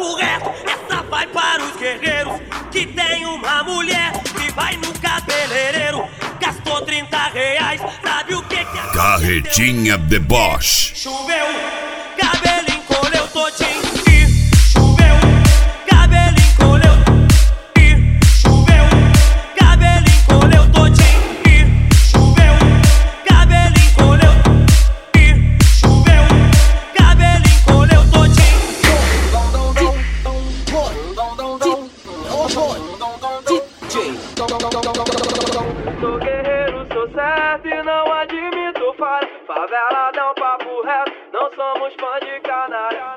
papo reto, essa vai para os guerreiros que tem uma mulher que vai no cabeleireiro, gastou 30 reais, sabe o que é? Carretinha de Bosch. Choveu, cabelo encolheu todinho e choveu, cabelo encolheu e choveu, cabelo encolheu todinho e choveu, cabelo encolheu e choveu, cabelo encolheu todinho. Sou guerreiro, sou certo e não admito falha. Favela dá um papo reto, não somos fã de canalha.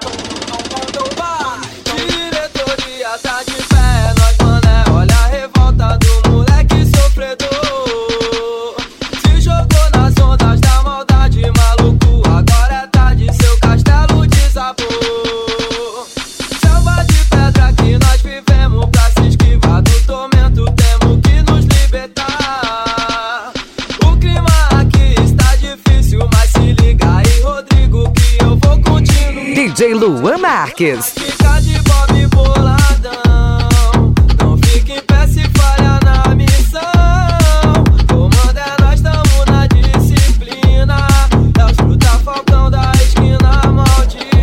Diretoria tá de pé, nós mané, olha a revolta do moleque sofredor. Se jogou nas ondas da maldade, maluco, agora é tarde, seu castelo desabou. Selva de pedra que nós vivemos, pra se esquivar do tormento temos que nos libertar. O clima aqui está difícil, mas se liga aí, Rodrigo, que eu vou continuar. DJ Luan Marques. Fica de bob boladão, não fique em pé se falha na missão. Comando é nós, tamo na disciplina, é os fruta falcão da esquina maldita.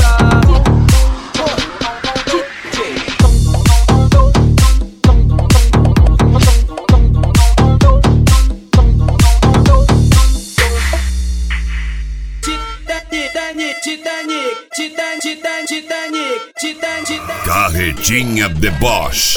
Carretinha de Bosch.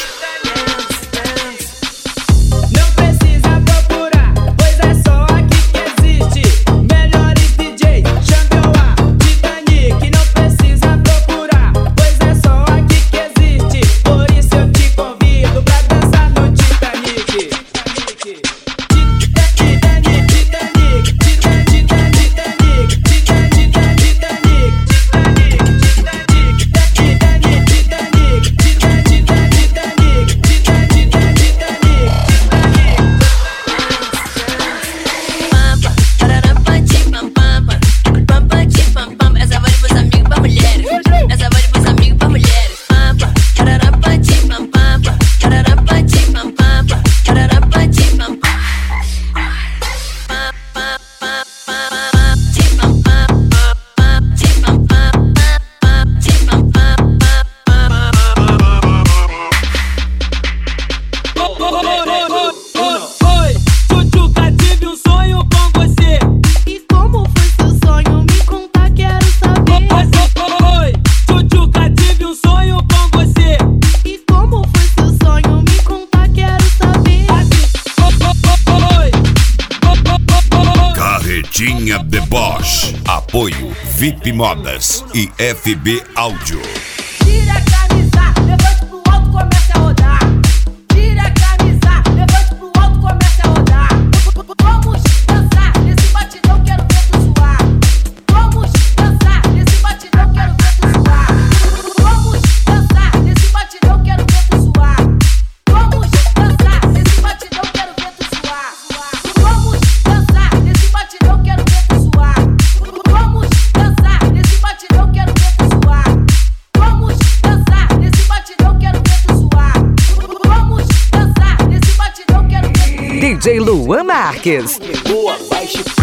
Não precisa procurar, pois é só aqui que existe. Melhores DJs, Xambioá, Titanic. Não precisa procurar, pois é só aqui que existe. Por isso eu te convido pra dançar no Titanic. Carretinha de Bosch. Apoio VIP Modas e FB Áudio. Tira a camisa, levante pro alto, comece a rodar. Tira a camisa, levante pro alto, comece a rodar. Vamos dançar nesse batidão, quero ver tu suar. Vamos dançar nesse batidão, quero ver tu suar. Vamos dançar nesse batidão, quero ver tu suar. Vamos dançar nesse batidão, quero ver tu suar. Vamos dançar nesse batidão, quero ver tu suar. Vamos dançar nesse batidão, quero ver tu suar. Vamos dançar nesse batidão, quero ver tu suar. Vamos dançar nesse batidão, quero ver tu suar. DJ Luan Marques. Boa, baixe